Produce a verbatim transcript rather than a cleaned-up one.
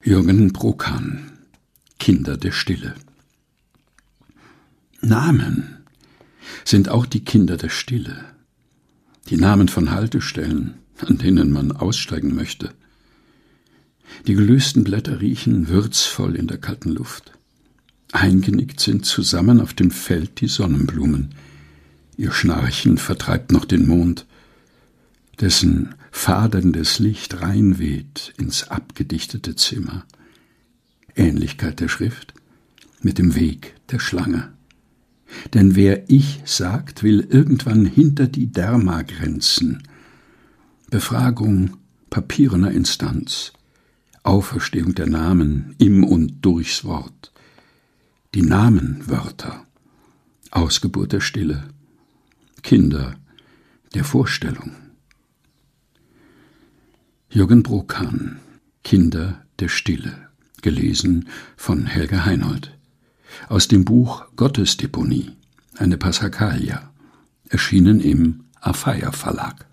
Jürgen Brokan, Kinder der Stille. Namen sind auch die Kinder der Stille. Die Namen von Haltestellen, an denen man aussteigen möchte. Die gelösten Blätter riechen würzvoll in der kalten Luft. Eingenickt sind zusammen auf dem Feld die Sonnenblumen. Ihr Schnarchen vertreibt noch den Mond, dessen faderndes Licht reinweht ins abgedichtete Zimmer. Ähnlichkeit der Schrift mit dem Weg der Schlange. Denn wer Ich sagt, will irgendwann hinter die Dermagrenzen. Befragung papierener Instanz, Auferstehung der Namen im und durchs Wort. Die Namenwörter, Ausgeburt der Stille, Kinder der Vorstellung. Jürgen Brokan, Kinder der Stille, gelesen von Helga Heinold. Aus dem Buch Gottesdeponie, eine Passacaglia, erschienen im Afeier Verlag.